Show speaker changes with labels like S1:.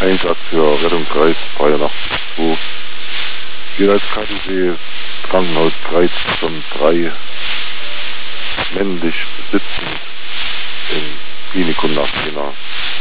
S1: Einsatz für Rettungskreis 83 geht als KTW Krankenhaus Kreis von 3 männlich sitzend im Klinikum nach Jena.